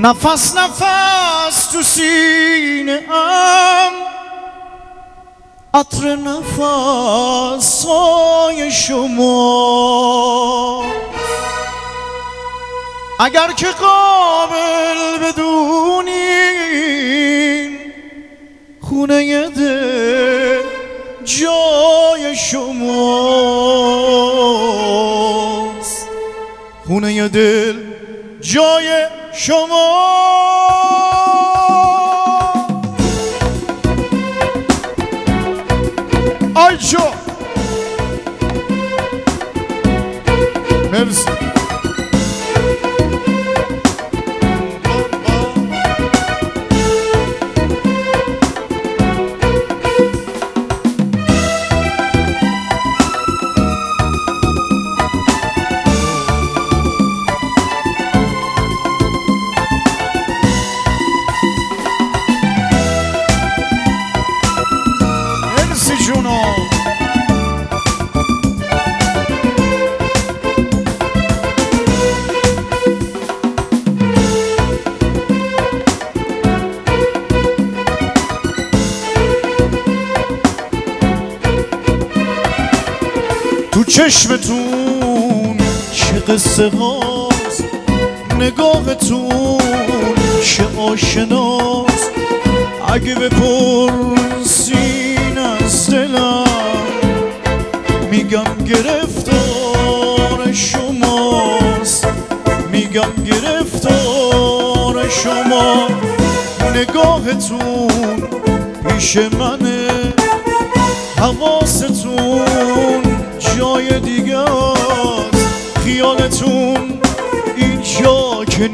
نفس نفس تو سینه ام، عطر نفس‌های شما. اگر که قابل بدونین خونه دل جای شماست، خونه دل جای شما. آیچو مرسی. تو چشمتون چه قصه هاست، نگاهتون چه آشناست. اگه بپرسین از دلم میگم گرفتار شماست، میگم گرفتار شما. نگاهتون پیش منه، حواستون جای دیگه است، خیالتون اینجا که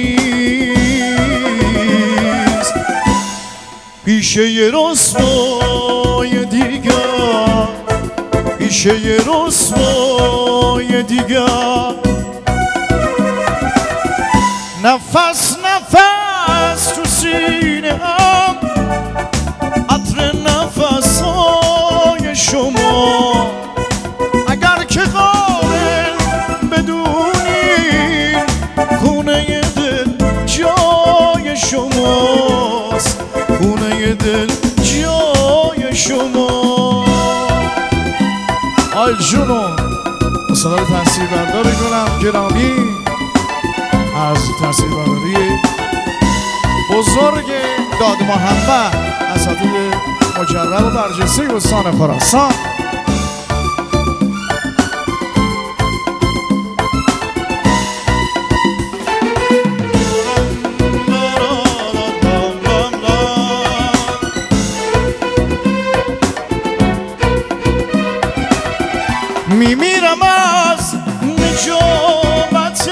نیست. پیش یه رسوای دیگه، پیش یه رسوای دیگه. نفس نفس تو سینه ام، عطر نفس‌های شما. اگر که قابل بدونین خونه دل جای شماست، خونه دل جای شما. آی جونو مصدر تحصیل بردار کنم گرامی از تحصیل برداری بزرگ داد محمد، اساتید مجرب و برجسته استان خراسان. میمیرم از نجابت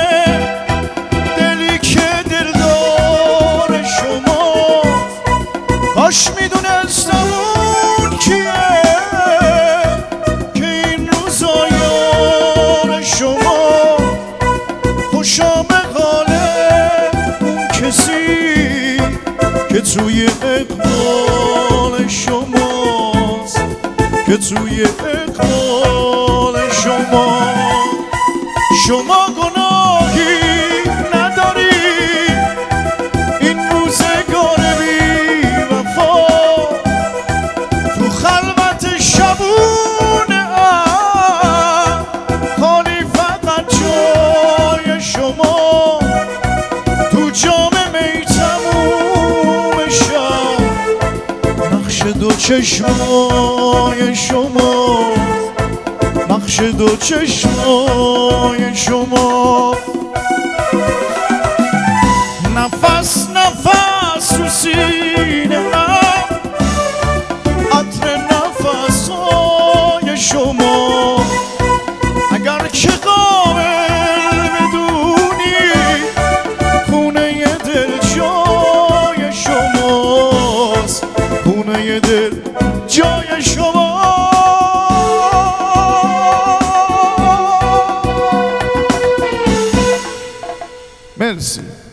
دلی که دلدار شما. کاش میدونستم اون کیه که این روزا یار شما. خوشا به حال اون کسی که توی اقبال شماست، که توی اقبال شما. شما گناهی نداری این روزگار بی وفا. تو خلوت شبونه خالی فقط جای شما. تو جام می تموم شب نقش دو چشمای شما، نقش دو چشمای شما. نفس نفس تو سینه ام، عطر نفس‌های شما. اگر که قابل بدونی خونه دل جای شماست، خونه دل جای شما. مرسی.